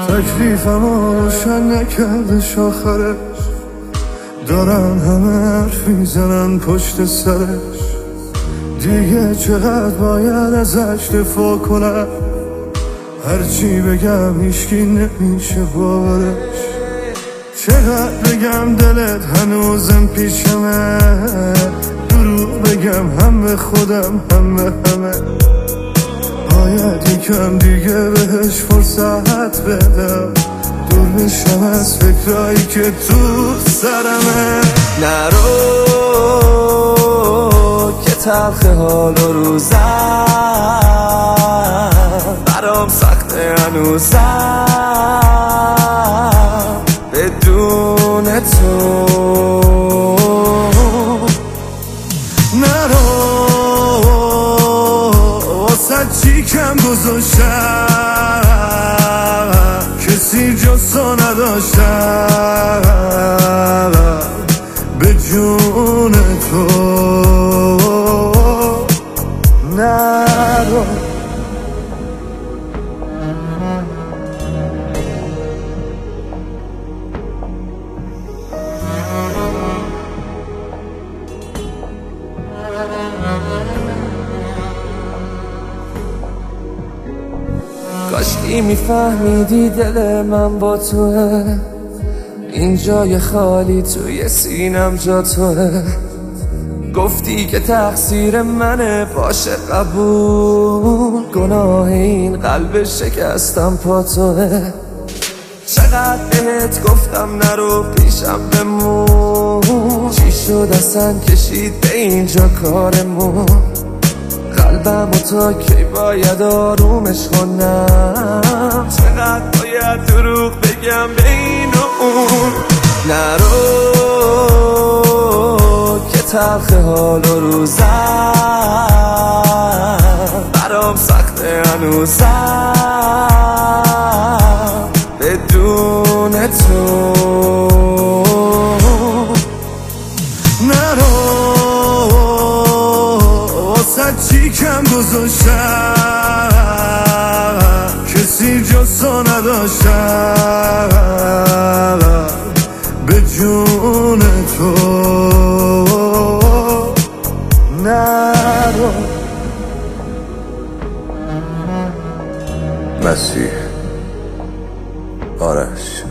تکلیفمو روشن نکردش آخرش، دارن همه حرف میزنن پشت سرش. دیگه چقدر باید ازش دفاع کنم، هرچی بگم هیچکی نمیشه باورش. چقدر بگم دلت هنوزم پیشمه، دروغ بگم هم به خودم هم به همه. باید یکم دیگه بهش فرصت بدم، دور بشم از فکرایی که تو سرمه. نرو که تلخ حال و روزم برام سخته هنوزم بدون تو. نرو واسه چی کم گذاشتم، کسی جز تو نداشتم به جون تو. نرو کاشکی میفهمیدی دل من با توه، این جای خالی توی سینم جا توه. گفتی که تقصیر منه باشه قبول، گناه این قلب شکستم پا توه. چقدر بهت گفتم نرو پیشم بمون، چی شد اصلا کشید به اینجا کارمون. قلبم و تا کی باید آرومش کنم، چقدر باید دروغ بگم به این و اون. نرو که تلخ حال و روزم برام سخته هنوزم بدون تو. چی کم گذاشتم، کسی جز تو نداشتم به جون تو. نرو مسیح آرش.